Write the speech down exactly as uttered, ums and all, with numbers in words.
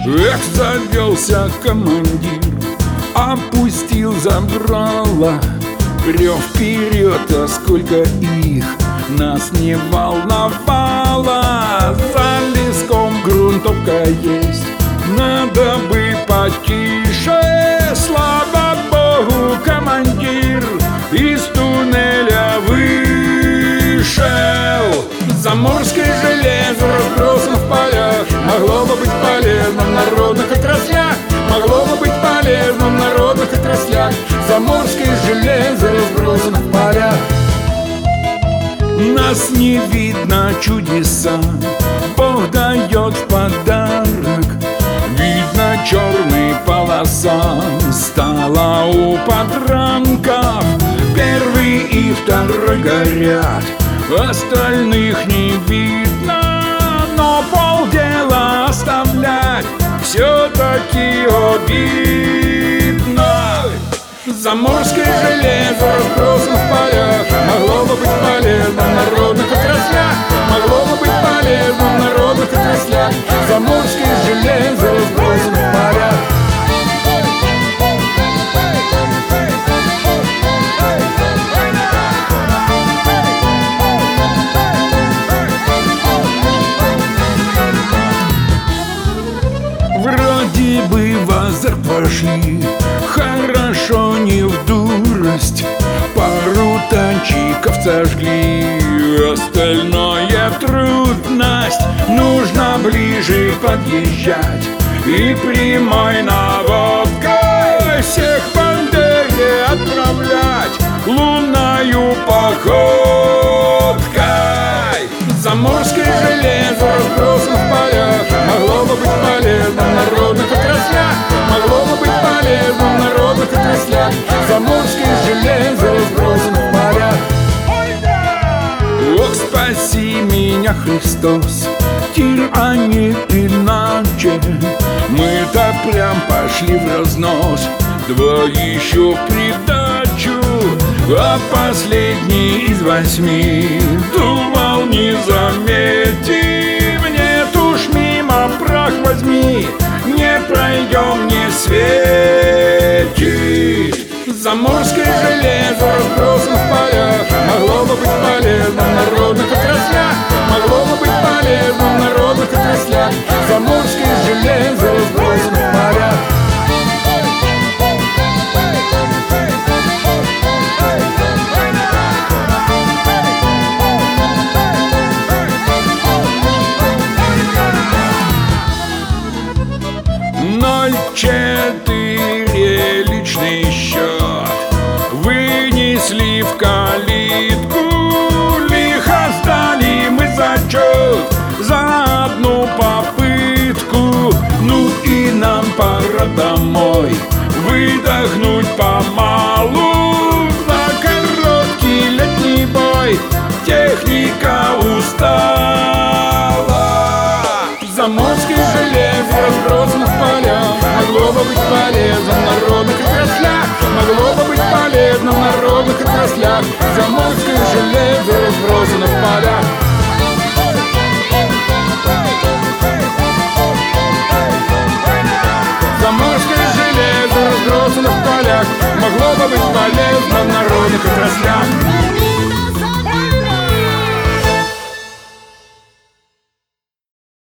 Эх, завелся командир, опустил забрало. Рев вперед, а сколько их нас не волновало. За леском грунтовка есть, надо бы потише. Слава богу, командир из туннеля вышел. Заморское железо разбросано в полях, могло бы быть полезно в народных отраслях. Могло бы быть полезно в народных отраслях. Заморское железо разбросано в полях. Нас не видно, чудеса Бог дает в подарок. Видно, черная полоса стала у подранков. Первый и второй горят, остальных не видно. Но полдела оставлять все-таки обидно. Заморское железо разбросано в полях, могло бы быть полезно в народных отраслях. Могло бы быть полезно в народных отраслях. Заморское железо разбросано в полях. Вроде бы в азарт пошли, хорошо не в дурость. Пару танчиков сожгли, остальное трудность. Нужно ближе подъезжать и прямой наводкой всех бандере отправлять лунною походкой. Заморское железо разбросано в полях, могло бы быть полезно в народных отраслях. Могло бы быть полезно в народных отраслях. Заморское железо разбросано в полях. Ох, спаси меня, Христос, тир, а не иначе. Мы-то прям пошли в разнос, два еще в придачу. А последний из восьми думал, не заметим. Нет уж, мимо прах возьми, не пройдем, не светит. Заморское железо разбросано в полях, могло бы быть полезно в народных отраслях. Могло бы быть полезно в народных отраслях. Заморское железо разбросано в полях. Ноль четыре личный счет вынесли в калитку. Лихо сдали мы зачет за одну попытку. Ну и нам пора домой выдохнуть помалу. За короткий летний бой техника устала. Заморское железо разбросано в полях, могло бы быть полезно в народных отраслях. Могло бы быть полезно в народных отраслях. Заморское железо разбросано в полях.